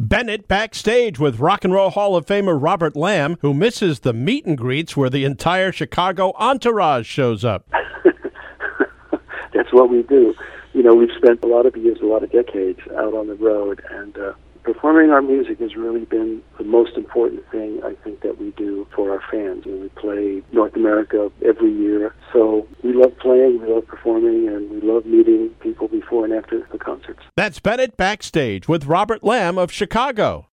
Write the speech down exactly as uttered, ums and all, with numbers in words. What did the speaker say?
Bennett backstage with Rock and Roll Hall of Famer Robert Lamb, who misses the meet and greets where the entire Chicago entourage shows up. That's what we do. You know, we've spent a lot of years, a lot of decades out on the road, and uh, performing our music has really been the most important thing, I think, that we do for our fans. You know, we play North America every year, so we love playing, we love performing, and we love meeting people before and after the concerts. That's Bennett backstage with Robert Lamb of Chicago.